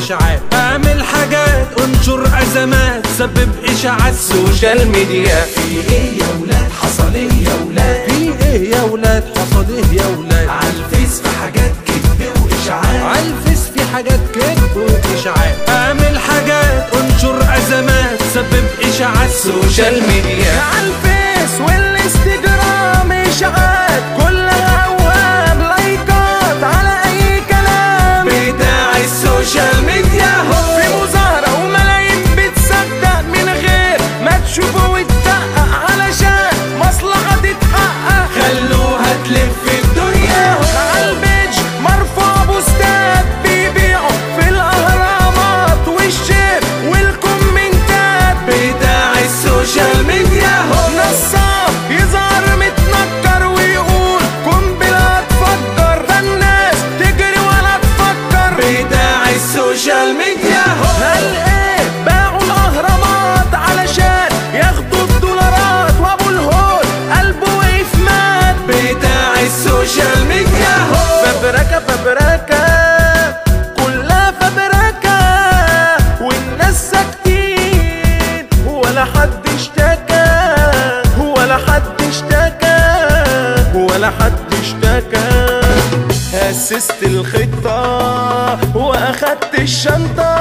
اشاعات، اعمل حاجات انشر ازمات، سبب اشاعات سوشيال ميديا. في ايه يا ولاد حصل ايه يا ولاد؟ في ايه يا ولاد حصل ايه يا ولاد؟ عالفيس في حاجات كذب واشاعات، عالفيس في حاجات كذب واشاعات، اعمل حاجات انشر ازمات، سبب اشاعات سوشيال ميديا. عالفيس والانستجرام اشاعات كلها اوهام، لايكات على اي كلام بتاع السوشيال ميديا هو في مظاهرة وملايين بتصدق من غير ما تشوفه وتدقق علشان مصلحة تتحقق. خلوها تلف الدنيا هو عالبيج مرفوع بوستات بيبيعوا في الاهرامات والشير والكومنتات بتاع السوشيال ميديا هو نصاب يظهر متنكر ويقول قنبلة تفجر، فالناس تجري ولا تفكر. بتاع السوشيال ميديا هو هل ايه باعوا الاهرامات علشان ياخدوا الدولارات، وابو الهول قلبه وقف مات. بتاع السوشيال ميديا هو فبركة فبركة كلها فبركة، والناس ساكتين ولا حد اشتكى، ولا حد اشتكى، ولا حد اشتكى. أسست الخطة وأخدت الشنطة،